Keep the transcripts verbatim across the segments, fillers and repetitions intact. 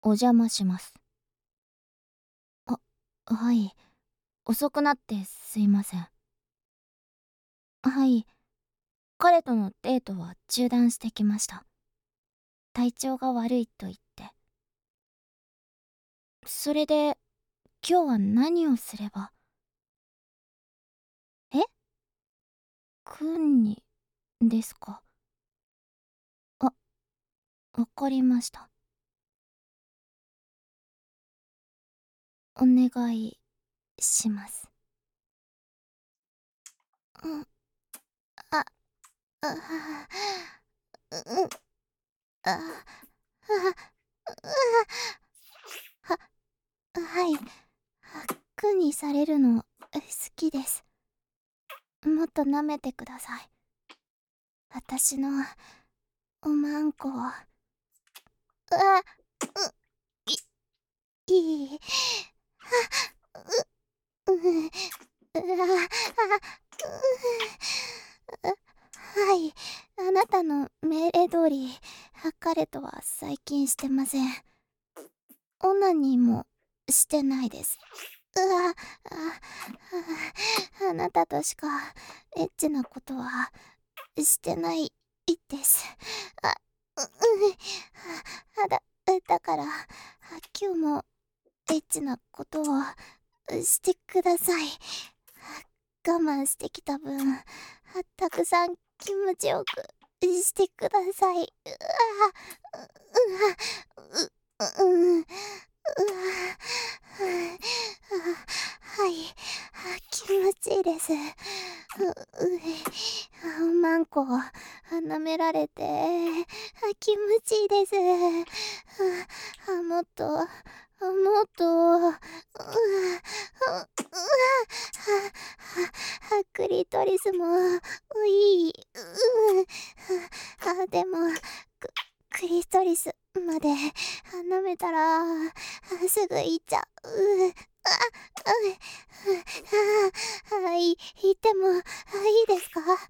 お邪魔します。あ、はい。遅くなってすいません。はい。彼とのデートは中断してきました。体調が悪いと言って。それで、今日は何をすれば。え？くんに、ですか。あ、わかりました。お願いします。うん、あ、あ、うん、あ、は、はい。くんにされるの好きです。もっと舐めてください。私のおまんこを。うわ、う、い、いい。う、う、う、うわ、あ、はい。あなたの命令通り、彼とは最近してません。オナニーもしてないです。うわ、あ、あ、あなたとしかエッチなことはしてないです。あ、う、う、あ、だ、だから、今日もエッチなことをしてください。我慢してきた分、たくさん気持ちよくしてください。うわ、う、う、う、う、う、はい、気持ちいいです。う、う、マンコ舐められて気持ちいいです。もっと、もっと、うわ、クリトリスもいい。あ、でもク、クリトリスまで舐めたらすぐ行っちゃう。あ、あ、はい、行ってもいいですか？うわ、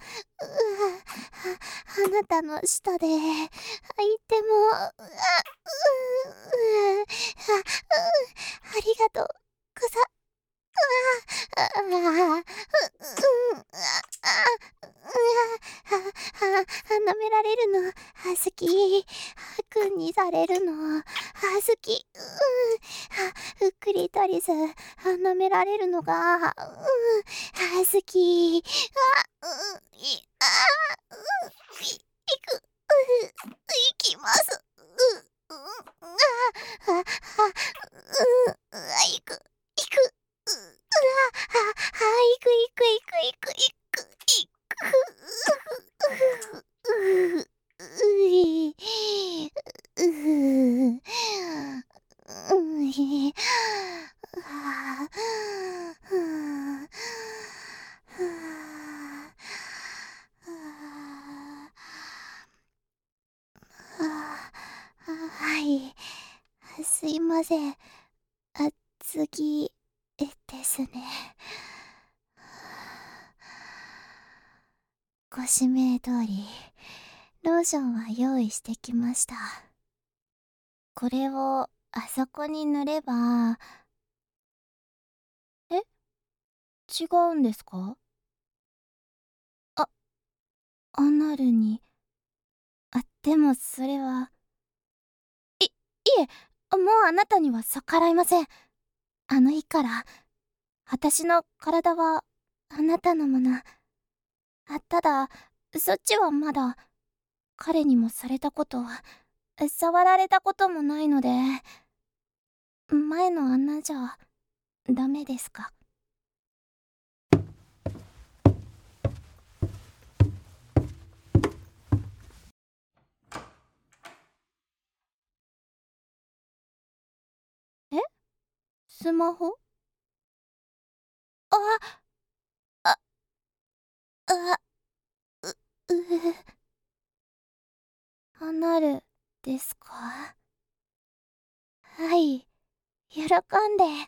あなたの下で行っても、あ、う、う、あ、ありがとうござ、あ、あ、うん、あ、あ、舐められるの好き。くんにされるの好き。うん、クリトリス舐められるのが、うん、好き。あ、うん、い、あ、うん、い、いく、うん、いきます。う、うん、あ、あ、あ、うん、あ、いく、いく、う、うわ、あ、あ、いくいくいくいくいくいく、う、う、う、うい、う、う、うい、あ、ふう、ふう、あ、はい、すいません。あ、次ですね。ご指名通り、ローションは用意してきました。これをあそこに塗れば。え、違うんですか？あ、アナルに。あ、でもそれは。い、いえ、もうあなたには逆らいません。あの日から、私の体はあなたのもの。あ、ただ、そっちはまだ、彼にもされたこと、触られたこともないので、前の穴じゃ、ダメですか？え？スマホ？あ、あ、あ、う、う、離る、ですか？はい、喜んで。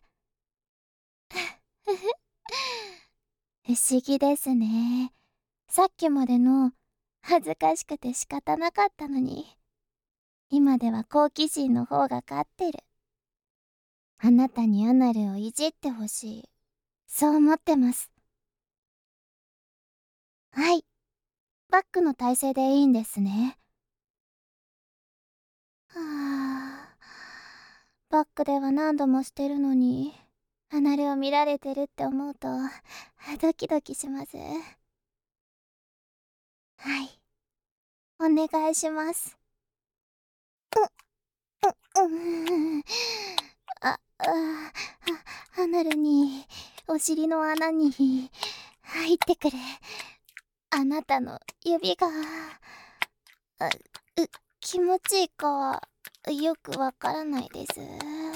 不思議ですね。さっきまでの恥ずかしくて仕方なかったのに、 今では好奇心の方が勝ってる。あなたにアナルをいじってほしい。そう思ってます。はい。バックの体勢でいいんですね。はあ。バックでは何度もしてるのに、アナルを見られてるって思うと、ドキドキします。はい。お願いします。う、う、うーん。あ、あ、あ、アナルに、お尻の穴に、入ってくる。あなたの指が、あ、う、気持ちいいかは、よくわからないです。う、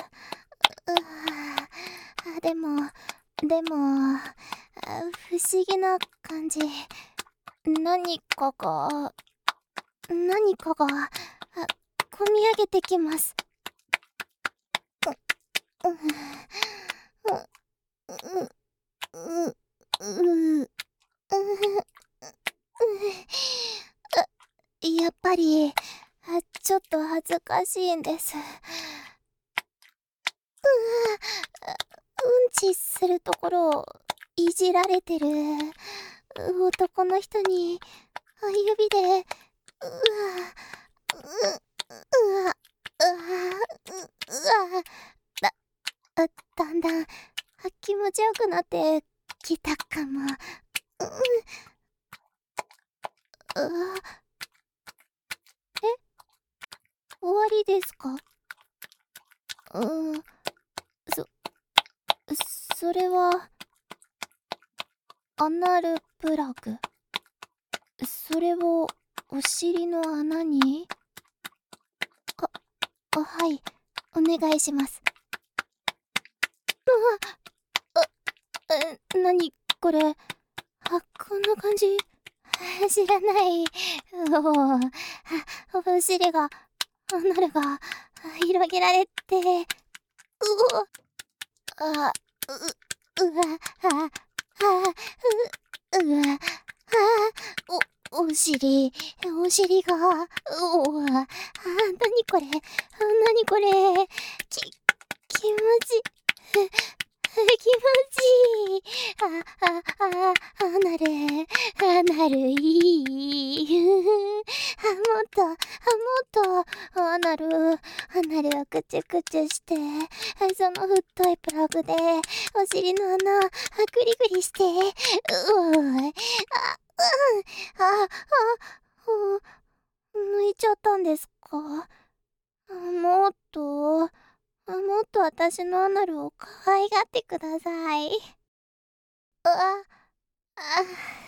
あ、でも、でも、あ、不思議な感じ。何かが、何かが、あ、こみ上げてきます。う、う、う、う、う、う、う、やっぱり、ちょっと恥ずかしいんです。うんちするところをいじられてる男の人に指で、うわ、う、うわ、うわ、うわ、だ、だんだん気持ちよくなってきたかも。う、う、え、終わりですか？うん、そ、それは、アナルプラグ。それを、お尻の穴に？あ、あ、はい。お願いします。うわ、あ、え、なに、これ。あ、こんな感じ。知らない。おお、あ、お尻が、アナルが、広げられて、うお、あ、う、うわ、あ、あ、う、うわ、あ、お、お尻、お尻が、うお、あ、なにこれ、なにこれ、き、気持ち、気持ちいい。あ、あ、あ、アナル、アナルいい。あ、もっと、あ、もっと、アナル、アナルをくちゅくちゅして、その太いプラグで、お尻の穴、グリグリして、うー、あ、あ、あ、あ、抜いちゃったんですか？もっと、もっと私のアナルを可愛がってください。うわ、あ、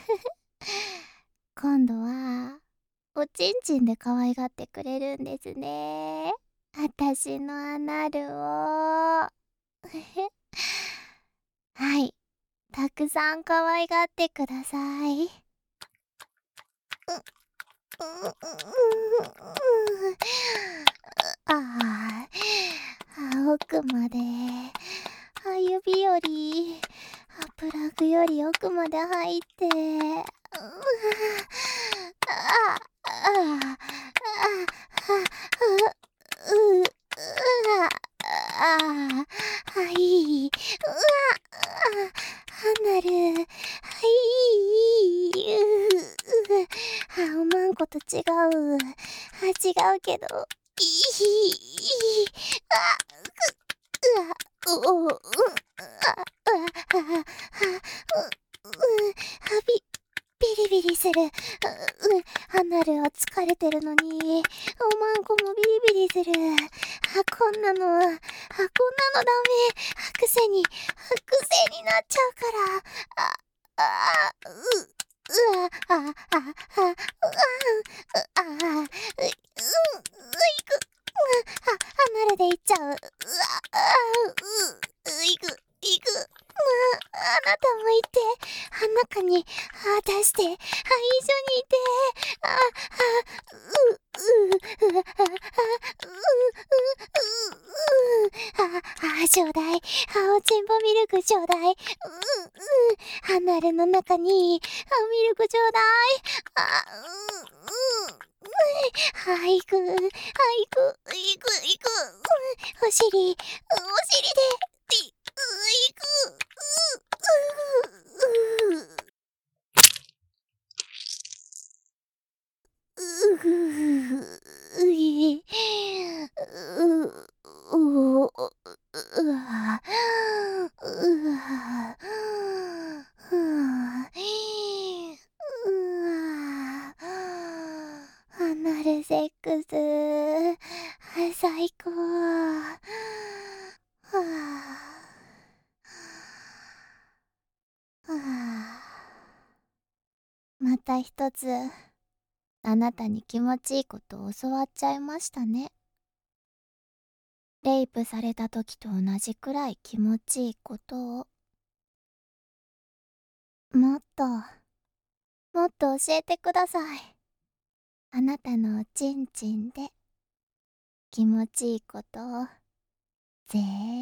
今度は、おちんちんで可愛がってくれるんですね。私のアナルを。はい。たくさん可愛がってください。う、う、う、う、ああ、奥まで、あ、指より、あ、プラグより奥まで入って、う、あ、あ、あ、あ、う、う、あ、あ、はい、うわ、あ、なる、はい、う、う、あ、おまんこと違う、あ、違うけど、いい、あ、うわ、おお、うん、あ、あ、あ、あ、う、う、あ、び、ビリビリする。う、う、アナルは疲れてるのに、おまんこもビリビリする。あ、こんなの、あ、こんなのダメ。癖に、癖になっちゃうから。あ、あ、う、うわ、あ、あ、あ、うわ、あ、あ、う、う、ういく、あ、アナルでいっちゃう。うわ、あ、う、ういく、いく。まあ、あなたもいて、あ、中に、あ、出して、あ、一緒にいて、あ、あ、う、う、う、あ、あ、う、う、う、う、あ、あ、ちょうだい。あ、おちんぽミルクちょうだい。う、う、アナルの中に、あ、ミルクちょうだい。あ、う、う、 はいく、はいく、いく、いく、お尻、お尻で、い、いく、う、う、う、うふふうい、う、う、うわ、うわ、うわ、アナルセックス、最高。はあ、はあ、また一つあなたに気持ちいいことを教わっちゃいましたね。レイプされた時と同じくらい気持ちいいことを。もっともっと教えてください。あなたのおちんちんで気持ちいいことをぜ